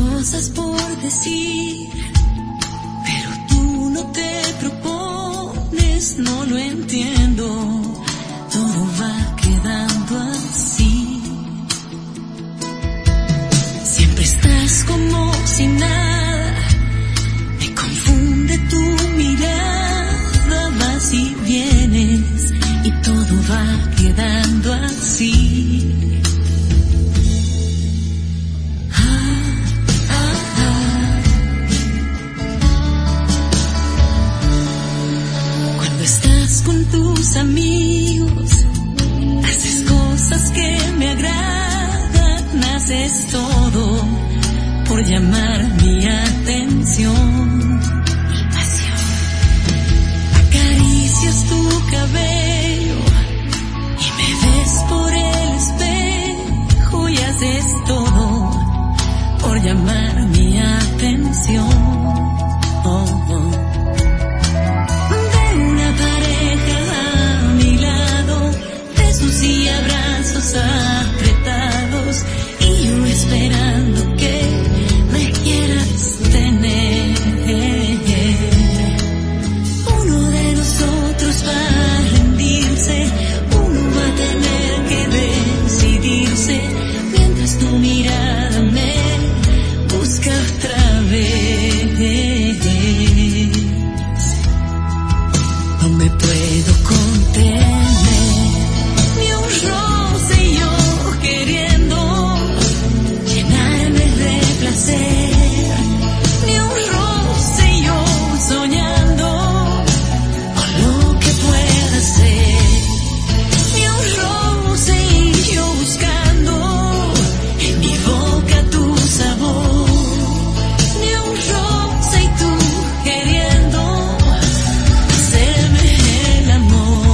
cosas por decir, pero tú no te propones, no lo entiendo, todo va quedando así. Siempre estás como si nada, me confunde tu mirada, vas y vienes y todo va quedando así. Con tus amigos haces cosas que me agradan, haces todo por llamar mi atención, mi pasión. Acaricias tu cabello y me ves por el espejo y haces todo por llamar mi atención. Oh, oh. Y abrazos apretados y yo esperando que me quieras tener. Uno de nosotros va a rendirse, uno va a tener que decidirse, mientras tu mirada me busca otra vez. No me puedo contener, ni un roce y yo soñando con lo que pueda ser, ni un roce y yo buscando en mi boca tu sabor, ni un roce y tú queriendo hacerme el amor.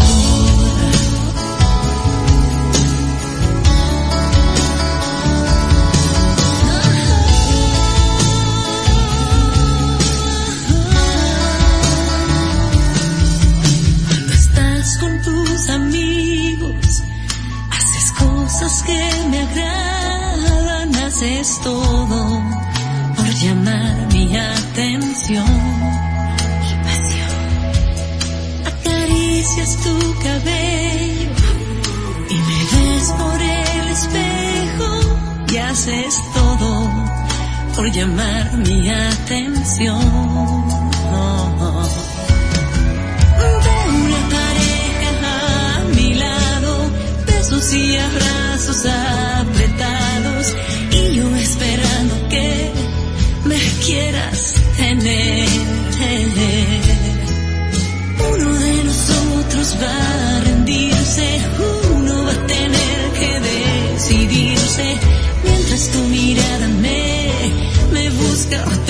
Amigos, haces cosas que me agradan, haces todo por llamar mi atención, mi pasión. Acaricias tu cabello y me ves por el espejo y haces todo por llamar mi atención. Oh, oh. Y abrazos apretados y yo esperando que me quieras tener. Uno de nosotros va a rendirse, uno va a tener que decidirse, mientras tu mirada me busca